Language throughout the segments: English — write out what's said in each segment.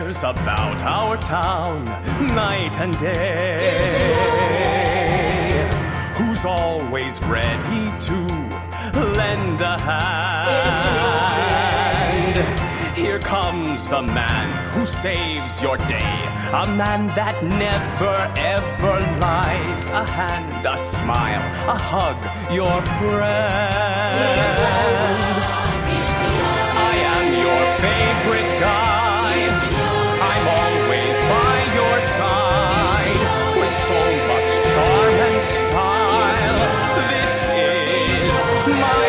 cares about our town night and day? Who's always ready to lend a hand? Here comes the man who saves your day, a man that never ever lies. A hand, a smile, a hug, your friend. I am your favorite guy. I'm always by your side with so much charm and style. This is my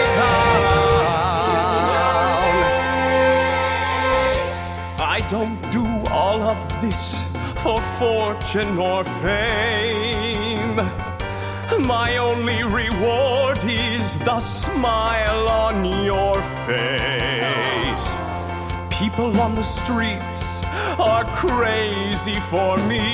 town. I don't do all of this for fortune or fame. My only reward is the smile on your face. People on the streets are crazy for me.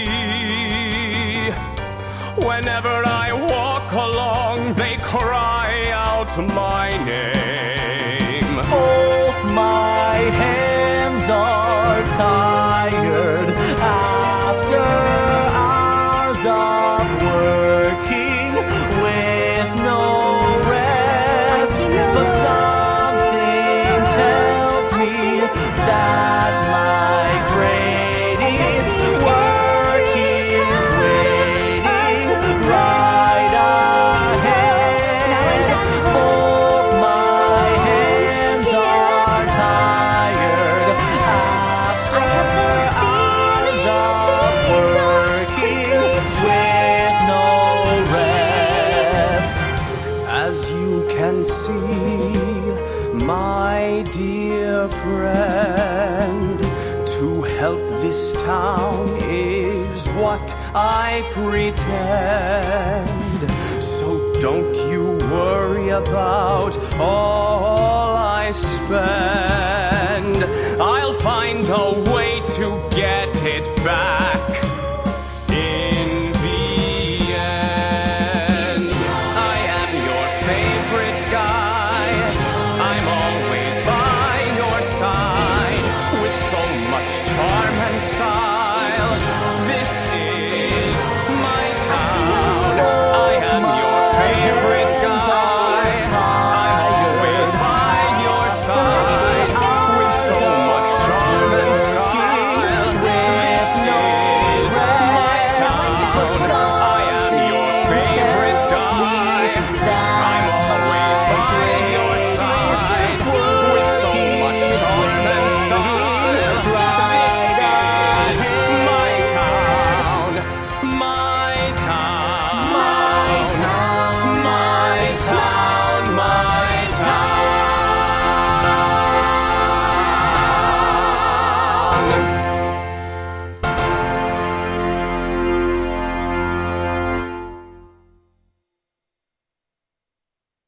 Whenever I walk along, they cry out my name. Both my hands are tired after hours of working with no rest, but something tells me that my greatest work is waiting right ahead. Both my hands are tired after hours of working with no rest. As you can see, my dear friend, to help this town is what I pretend. So don't you worry about all I spend.